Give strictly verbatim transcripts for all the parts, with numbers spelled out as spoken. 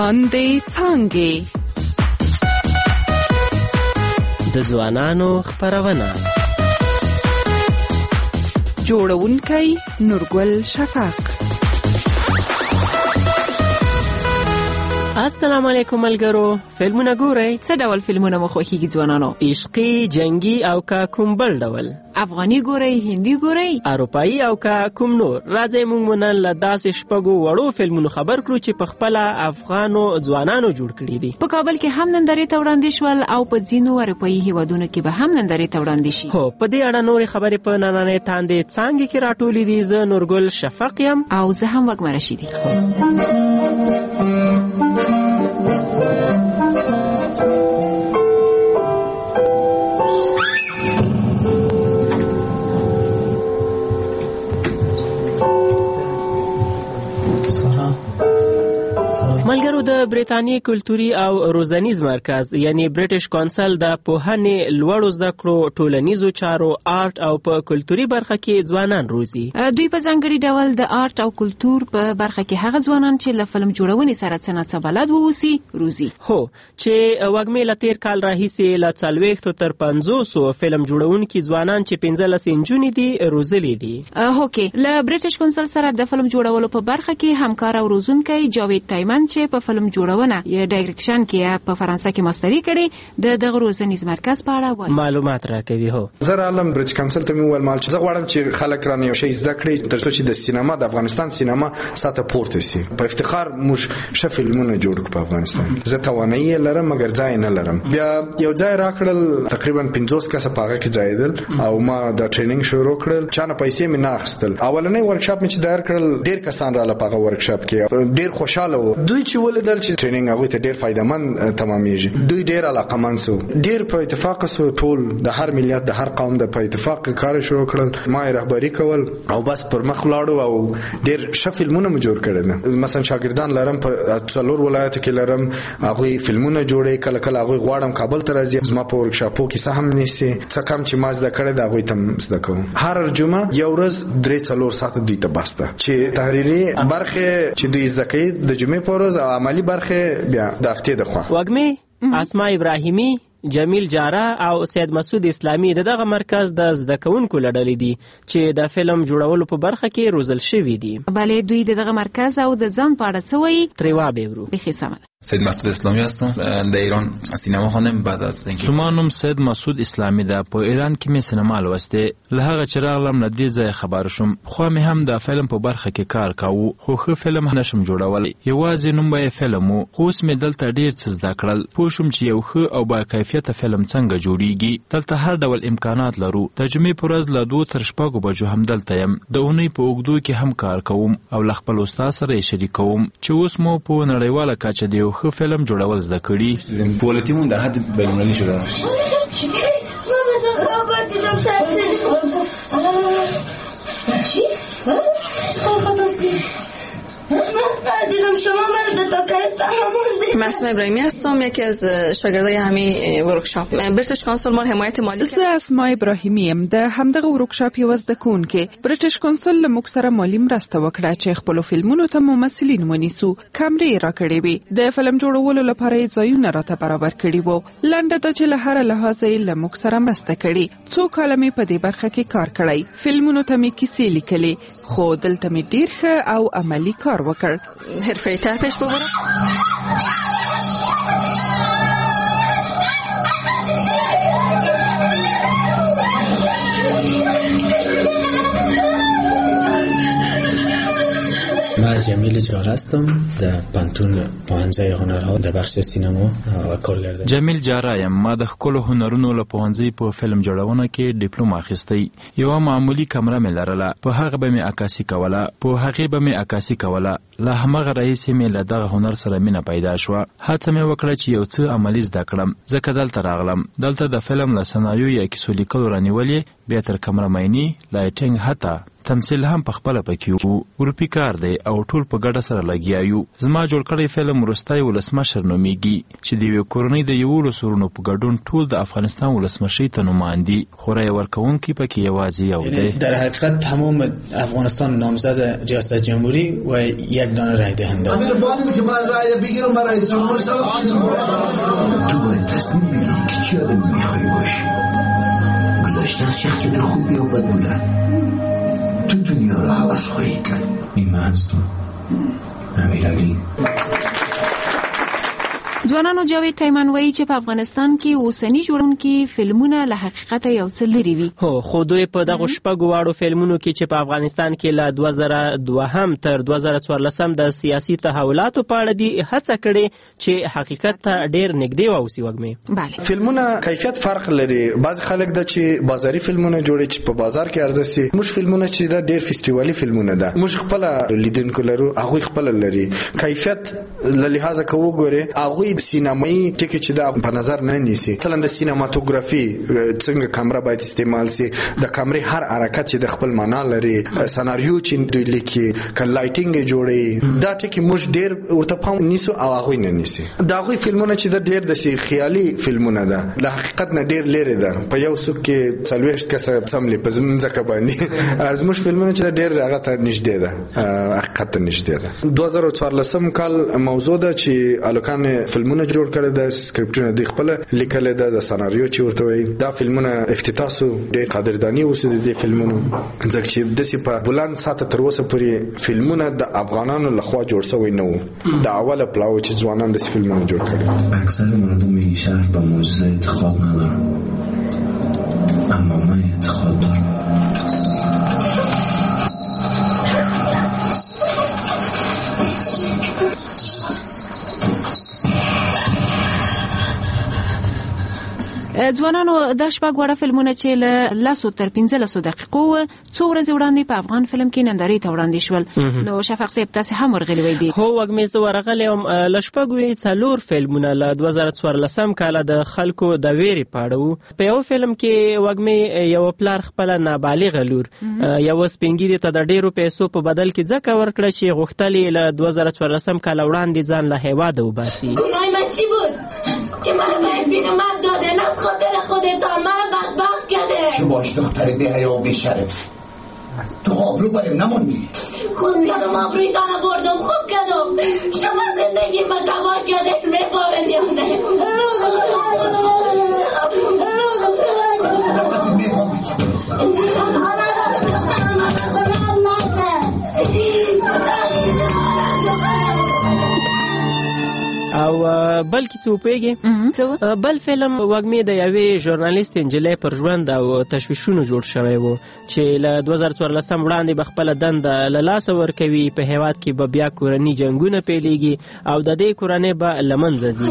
لاندې څانګې د ځوانانو خپرونه جوړونکی نورګل شفق. السلام علیکم ملګرو، فلمونه ګورئ؟ څه ډول فلمونه مو خوښیږي ځوانانو؟ عشقي، جنگي او کا کوم بل ډول؟ افغاني ګورئ، هندي ګورئ، اروپایي او کا کوم نور؟ راځئ موږ نن له داسې شپږو وړو فلمونو خبر کړو چې په خپله افغانو ځوانانو جوړ کړي دي. په کابل کې هم نندارې ته وړاندې شول او په ځینو اروپایي هیوادونو کې به هم نندارې ته وړاندې شي. هو، په دې اړه نورې خبرې په نننۍ تاندې څانګې کې راټولې دي. زه نورګل شفق یم او زه هم وږمه رشیدي. ملګرو، د بریتانیې کلتوري او روزنیز مرکز یعنی بریټیش کونسل د پوهنې، لوړو زده کړو، ټولنیزو چارو، آرټ او په کلتوري برخه کې ځوانان روزي. دوی په ځانګړي ډول د آرټ او کلتور په برخه کې هغه ځوانان چې له فلم جوړونې سره څه نه څه بلد ووسي روزي. هو، چې وږمې له تیر کال راهیسې له څلوېښتو تر پنځوسو فلم جوړونکي ځوانان چې پنځلس نجونې دي روزلي دي. هوکې، له بریټیش کونسل سره د فلم جوړولو په برخه کې همکار او روزونکی جاوید تایمن چې په فلم جوړونه یا ډایرکشن کې په فرانسه کې ماستري کړي، د دغه روزنیز مرکز په اړه وایي. معلومات راکوي. هو، زه عالم بریټیش کونسل ته مې وویل مال چې زه غواړم چې خلک رانه یو شی زده کړي ترڅو چې د سینما د افغانستان سینما ساته پورته سي. په افتخار موږ ښه فلمونه جوړ کړو په افغانستان. زه توانایي لرم مګر ځای نه لرم. بیا یو ځای راکړل، تقریبا پنځوس کسه په هغه کې ځایدل او ما د ټریننګ شروع کړل. چانه پیسې مې نه اخیستل. اولنۍ ورکشاپ مې چې دایر کړل ډیر کسان رااله په هغه ورکشاپ کې، ډیر خوشاله وو. دوی چې ولیدل چې ټریننګ هغه ته ډیر فائدمن تمامېږي، دوی ډیر علاقمند سو، ډیر په اتفاق سو. ټول د هر ملت د هر قوم د په اتفاق کار شروع کړل. ما رهبری کول او بس پر مخ لاړو او ډیر ښه فلمونه مو جوړ کړل. مثلا شاګردان لرم په څلور ولایتو کې لرم، هغه فلمونه جوړي. کله کله هغه غواړم کابل ته راځي، زما په ورکشاپو کې سهم نيسي. څه کم چې ما زده کړې دا هغه تم زده کوم. هر جمعه یو ورځ درې څلور ساعت دوی ته بسته چې تحریری برخه چې دوی زده کوي د جمعې په ورځ او عملی برخه بیا د هفته د خوا. وږمې، اسماء ابراهیمی، جمیل جاره او سید مسعود اسلامی د دغه مرکز د زده کوونکو لړلې دي چې د فلم جوړولو په برخه کې روزل شوي دي. بله، دوی د دغه مرکز او د ځان په اړه څه وایي؟ ترې وابېورو. بیخي سمه. سید مسعود اسلامی هستم، در ایران سینما خواندم. بعد از اینکه زما نوم سید مسعود اسلامی ده، په ایران کې مې سینما لوسته. له هغه چې راغلم له دې ځای خبر شوم. خو مې هم د فلم په برخه کې کار کاوه، خو ښه فلم نشم جوړولی. یوازې نوم به فلم وو، خو اوس مې دلته ډیر څه زده کړل. پوه شوم چې یو ښه او با کیفیته فلم څنګه جوړیږي. دلته هر ډول امکانات لرو. د جمعې په ورځ له دوه تر شپږو بجو هم دلته یم. د اونۍ په اوږدو کې هم کار کوم او له خپل استاد سره یې شریکوم چې اوس مو په نړیواله کچه د یو ښه فلم جوړول زده کړي. پولیتیمون در حد بین‌المللی شده. اسماء ابراهیمی هستم، یکی از شاگردای همین ورکشاپ. بریټیش کونسل ما حمایت مالی. زه اسماء ابراهیمی یم، د همدغه ورکشاپ یو زده کوونکې. بریټیش کونسل له موږ سره مالی مرسته وکړه چې خپل فلمونو ته ممثلین ونیسو. کمرې راکړې وې، د فلم جوړولو لپاره یې ځایونه راته برابر کړي وو. لنډه دا چې له هر لحاظه یې له موږ سره مرسته کړې. څو کاله مې په دې برخه کې کار کړی، فلمونو ته مې کیسې لیکلې، خو دلته مې ډیر ښه او عملی کار وکړ. حرفه‌ای تر پیش ببرم. من جمیل جاره هستم، در پانتون پوهنځی هنرها در بخش سینما و کارگردانی. جمیل جاره یم، ما د ښکلو هنرونو له پوهنځي په فلم جوړونه کې ډیپلوم اخیستی. یوه معمولي کمره مې لرله، په هغه به مې عکاسي کوله، په هغې به مې عکاسي کوله. له همغه راهیسې مې له دغه هنر سره مینه پیدا شوه. هڅه مې وکړه چې یو څه عملي زده کړم، ځکه دلته راغلم. دلته د فلم له سناریو یا کیسو لیکلو رانیولې، بیا تر کمره میني، لایټینګ، حتی تمثيل هم په خپل پکې وو. ګروپي کار دی او ټول په ګډه سره لګیا یو. زما جوړ کړی فلم وروستی ولسمشر نومیږي چې د یوې کورنۍ د یولسو وروڼو په ګډون ټول د افغانستان ولسمشرۍ ته نومان دي، خو رای ورکوونکي پکې یوازې یو دی. در حقیقت تمام افغانستان نامزد ریاست جمهوری و یک دانه رای دهنده. تو باید تصمیم بگیری که چی آدمی میخوایی باشی. گذشته از شخصیت خوبی و بد بودن تو دنیا رو حوض خواهی کرد. این محض تو امیرعلی. ځوانانو جاوید تایمن وایي چې په افغانستان کې اوسني جوړونکي فلمونه له حقیقت یو څه لرې وي. هو خو دوی په دغه شپږو واړو فلمونو کې چې په افغانستان کې له دوه زره دوهم تر دوه زره څوارلسم د سیاسي تحولاتو په اړه دي هڅه کړې چې حقیقت ته ډېر نږدې واوسي. وږمې بله فلمونه کیفیت فرق لري. بعض خلک د چې بازاري فلمونه جوړي چې په بازار کې ارزښت سي، موږ فلمونه چې دا ډېر فیسټیوالي فلمونه ده، موږ خپل لیدونکو لرو، هغه خپل لري. کیفیت له لحاظه کوو ګوره هغه سینمایي ټکی چې دا په نظر نه نیسي. مثلا د سینماتوګرافي څنګه کیمرا باید استعمال سي، د کیمرې هر حرکت چې د خپل معنا لري، سناریو چې دوی لیکي، ک لایټینګ جوړي، دا ټکی موږ ډېر ورته پام نیسو او هغه نه نیسي. دا غوي فلمونه چې د ډېر د سي خیالي فلمونه ده، د حقیقت نه ډېر لري ده. په یو څوک کې څلويشت کسه سملي په ځمکه باندې از موږ فلمونه چې ډېر هغه ته نږدې ده، حقیقت ته نږدې ده. دوه زره څوارلسم کال موضوع ده چې الکان فلمونه جوړ کړی د سکرپټونه د خپل لیکل د سناریو چې ورته وي. دا فلمونه افتتاسو ډېر قدردانی اوسه د دې فلمونو ځکه چې د سی په بلند ساته تر اوسه پورې فلمونه د افغانانو لخوا جوړ شوی نه وو. د اوله پلاو چې ځوانان د فلمونو جوړ کړي. اکثر مردم این شهر به معجزه اعتقاد ندارن، اما من اعتقاد دارم. ځوانانو د شپږ واړه فلمونه چې له لسو تر پنځلسو دقیقو څو ورځې وړاندې په افغان فلم کې نندارې ته وړاندې شول. نو شفق صاحب تاسې هم ورغلي وئ دي؟ هو وږمې زه ورغلی وم. له شپږو یې څلور فلمونه له دوه زره څوارلسم کاله د خلکو د ویرې په اړه وو. په یو فلم کې وږمې یو پلار خپله نابالغه لور یوه سپین ږیرې ته د ډېرو پیسو په بدل کې ځکه ورکړه چې غوښتل یې له دوه زره څوارلسم کاله وړاندې ځان له هیواده وباسي. گناه من چی بود که من باید بی‌نمک داده نه خاطر خودتان من بدبخت کرده. چه باش دختر بی حیا و بی شرف، تو آبرو بریم نموندی. خوب کردم آبروی دانه بردم، خوب کردم. شما زندگی من تباه کردش میفهمم یا نه؟ او بل کې څه وپوهېږې؟ بل فلم وږمې د یوې ژورنالیست نجلۍ پر ژوند او تشویشونو جوړ شوی و چې له دوه زره څوارلسم وړاندې به خپله دنده له لاسه ورکوي. په هېواد کې به بیا کورني جنګونه پیلېږي او د دې کورنۍ به له منځه ځي.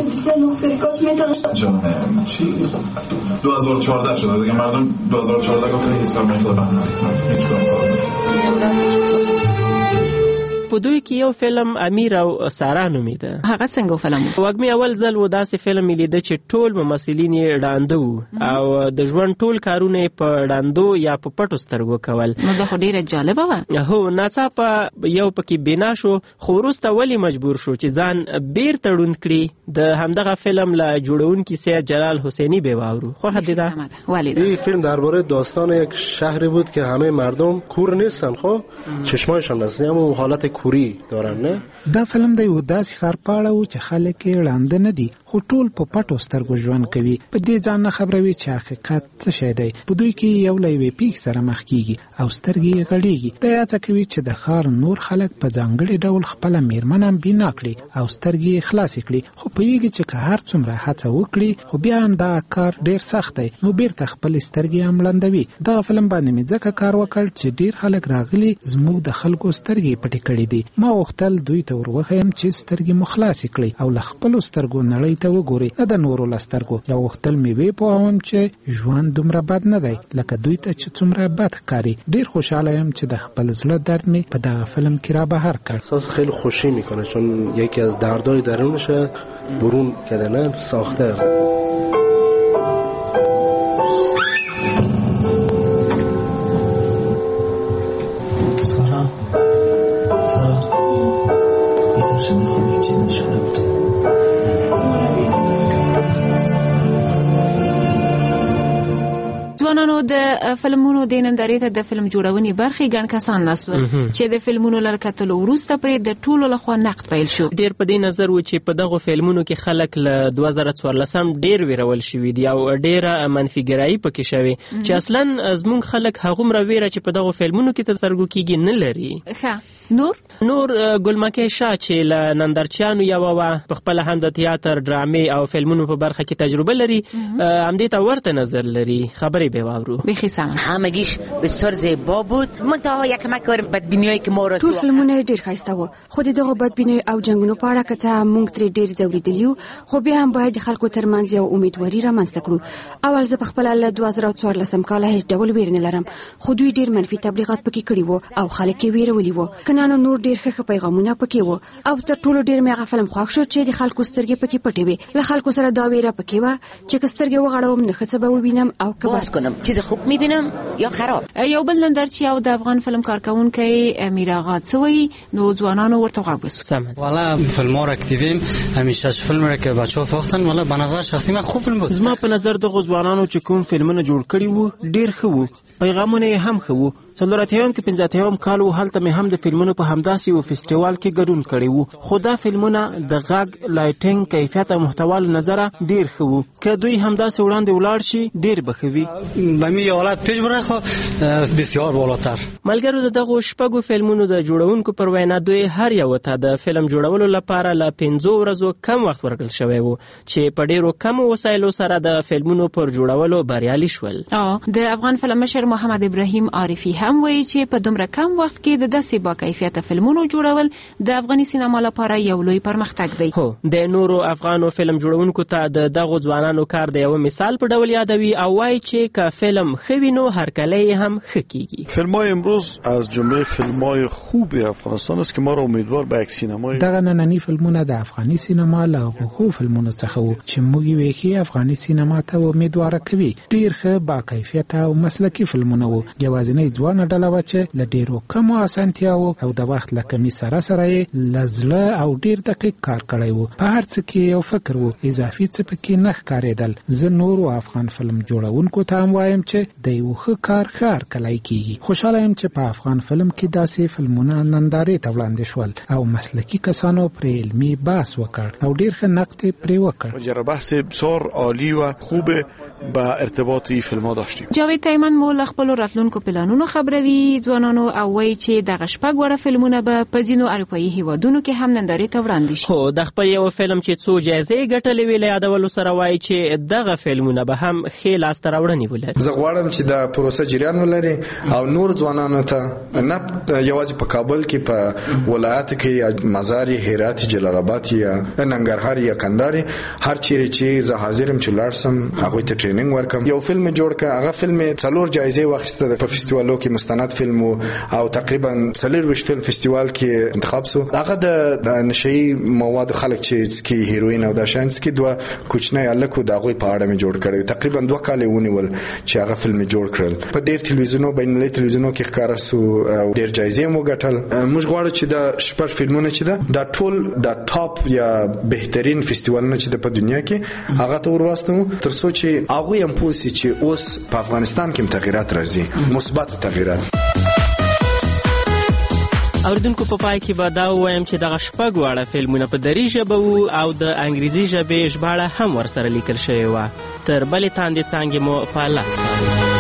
دو هزار و چهارده شده دیگه، مردم دو هزار و چهارده گفتن حساب میخواد هیچ کار. په دوی کې یو فلم امیر او سارا نومیده. هغه څنګه فلم و؟ وږمې اول ځل و داسې فلم یې لیده چې ټول ممثلین یې ړانده وو او د ژوند ټول کارونه یې په ړاندو یا په پټو سترګو کول. نو دا خو ډېره جالبه وه. هو ناڅاپه یو پکې بنا شو، خو وروسته ولې مجبور شو چې ځان بیرته ړوند کړي؟ د همدغه فلم له جوړونکي سید جلال حسینی به واورو. خو حدیده این فیلم درباره داستان یک شهری بود که همه مردم کور نیستن، خب چشمایشان هست، همون حالت کوری دارن. نه دا فلم د یو داسې ښار په اړه و چې خلک یې ړانده نه دي خو ټول په پټو سترګو ژوند کوي. په دې ځان نه خبروي چې حقیقت څه شی دی. په دوی کې یو له یوې پیښې سره مخ کیږي او سترګې یې غړېږي. دا هڅه کوي چې د ښار نور خلک په ځانګړي ډول خپله میرمن هم بنا کړي او سترګې یې خلاصې کړي. خو پوهېږي چې که هر څومره هڅه وکړي خو بیا هم دا کار ډېر سخت دی، نو بیرته خپلې سترګې هم ړندوي. دغه فلم باندې مې ځکه کار وکړ چې ډېر خلک راغلي زموږ د خلکو سترګې پټې کړي دي. ما غوښتل دوی ته ور وښیم چې سترګې مو خلاصې کړئ او له خپلو سترګو نړۍ ته وګورئ، نه د نورو له سترګو. یا غوښتل مې ویې پوهوم چې ژوند دومره بد نه دی لکه دوی ته چې څومره بد ښکاري. ډېر خوشحاله یم چې د خپل زړه درد مې په دغه فلم کې را بهر کړ. احساس خیلی خوشی میکنه چون یکی از دردهای درونشه برون کردن ساخته. نو د فلمونو د نندارې ته د فلم جوړونې برخې ګڼ کسان ناسول چې د فلمونو له کتلو وروسته پرې د ټولو لخوا نقد پیل شو. ډیر په دې نظر و چې په دغه فلمونو کې خلک له دوه زره څوارلسم ډیر ویرول شوي دي او ډیره منفي ګرایي پکې شوې چې اصلا زموږ خلک هغومره ویره چې په دغه فلمونو کې تر سترګو کېږي نه لري. ښه نور نور ګلمکۍ شاه چې له نندارچیانو یوه وه، په خپله هم د تیاتر، ډرامې او فلمونو په برخه کې تجربه لري، همدې ته ورته نظر لري. خبرې به واورو. بیخي سمه. همگیش بسیار زیبا بود، منتها یکمک بدبینی‌هایی که ما را ټول فلمونه ډیر ښایسته وو، خو د دغه بدبینۍ او جنګونو په اړه که څه موږ ترې ډیر ځورېدلي یو، خو بیا هم باید د خلکو ترمنځ یو امیدواري رامنځته کړو. اول زه پخپله له دوه زره څوارلسم کاله هیڅ ډول ویره نه لرم، خو دوی ډیر منفي تبلیغات پکې کړي وو او خلک یې ویرولي وو. که نه نور ډیر ښه پیغامونه پکې وو او تر ټولو ډیر مې هغه فلم خوښ شو چې د خلکو سترګې پکې پټې وې. له خلکو سره دا ویره پکې وه چې که سترګې وغړوم نو ښه څه به ووینم او که باز کنم چیز خوب میبینم یا خراب. یو بل نندارچی او د افغان فلم کارکونکی امیر آغا څه وایي، نو ځوانانو ورته غوږ وسو. والا فیلم‌ها را که دیدیم همیشه فیلم را که بچه‌ها ساختن والا به نظر شخصی من خوب فیلم بود. زما په نظر دغه ځوانانو چې کوم فلمونه جوړ کړي وو ډیر ښه وو، پیغامونه یې هم ښه وو. څلور اتیایم کې پنځه اتیایم کال و، هلته مې هم د فلمونو په همداسې یو فستیوال کې ګډون کړی وو، خو دا فلمونه د غږ، لایټینګ، کیفیت او محتوا له نظره ډیر ښه وو. که دوی همداسې وړاندې ولاړ شي ډیر به ښه وي. به می حالت پیش بره خو بسیار بالاتر. ملګرو د دغو شپږو فلمونو د جوړونکو پر وینا دوی هر یو ته د فلم جوړولو لپاره له پنځو ورځو کم وخت ورکړل شوی وو چې په ډیرو کمو وسایلو سره د فلمونو پر جوړولو بریالي شول. د افغان فلم مشر محمد ابراهیم عارفي هم وایي چې په دومره کم وخت کې د داسې با کیفیته فلمونو جوړول د افغاني سینما لپاره یو لوی پرمختګ دی. هو د نورو افغانو فلم جوړونکو ته د دغو ځوانانو کار د یو مثال په ډول یادوي او وایي چې که فلم ښه وي نو هرکلی هم ښه کیږي. فیلم‌های امروز از جمله فیلم‌های خوب افغانستان است که ما را امیدوار به یک سینمای دغه نننی فلمونه د افغاني سینما له هغو فلمونو څخه وو چې موږ یې ویښي افغاني سینما ته امیدواره کوي. ډیر ښه با کیفیته او مسلکي فلمونه وو. یوازینۍ ځوانه ډله وه چې له ډیرو کمو اسانتیاوو او د وخت له کمي سره سره یې له زړه او ډیر دقیق کار کړی وو. په هر څه کې یو فکر وو، اضافي څه پکې نه ښکارېدل. زه نورو افغان فلم جوړونکو ته هم وایم چې د یو ښه کار ښه هرکلی کیږي. خوشحاله یم چې په افغان فلم کې داسې فلمونه نندارې ته وړاندې شول او مسلکي کسانو پرې علمي بحث وکړ او ډیر ښه نقد پرې وکړ. جر بحث بسیار عالی و خوب با ارتباط این فیلم‌ها داشتیم. جاوید تایمن مو له خپلو راتلونکو پلانونو خبروي ځوانانو او وایي چې دغه شپږ وړه فلمونه به په ځینو اروپایي هیوادونو کې هم نندارې ته وړاندې شي. هو د خپل یو فلم چې څو جایزې ګټلې وې له یادولو سره وایي چې دغه فلمونه به هم ښې لاسته راوړنې ولري. زه غواړم چې دا پروسه جریان ولري او نور ځوانانو ته نه یوازې په کابل کې، په ولایت کې یا مزار، هرات، جلال آباد یا ننګرهار یا کندهار، هر چیرې چې زه حاضرم چې لاړ سم هغوی ته ټریننګ ورکم. یو فلم جوړ کړ، هغه فلم څلور جایزې واخیسته په فستیوالو کې، مستند فلم او تقریبا څلور ویشت فلم فستیوال کې انتخاب سو. هغه د نشئی مواد خلک چې کې هیروین او د شانس کې دوه کوچنی الکو د هغوی په اړه مې جوړ کړی. تقریبا دوه کال ونیول چې هغه فلم جوړ کړل. په ډیر تلویزیونو، بین المللي تلویزیونو کې ښکاره سو او ډیر جایزې مو ګټل. موږ غواړو چې د شپږ فلمونه چې ده دا ټول د ټاپ یا بهترین فستیوالونه چې په دنیا کې هغه ته ورواستو ترڅو چې هغه هم پوسی چې اوس په افغانستان کې تغیرات راځي، مثبت تغیرات. اوریدونکو په پای کې به دا ووایم چې دغه شپږ واړه فلمونه په دري ژبه وو او د انګریزي ژبې ژباړه هم ورسره لیکل شوې وه. تر بلې تاندې څانګې مو په لاس کړئ.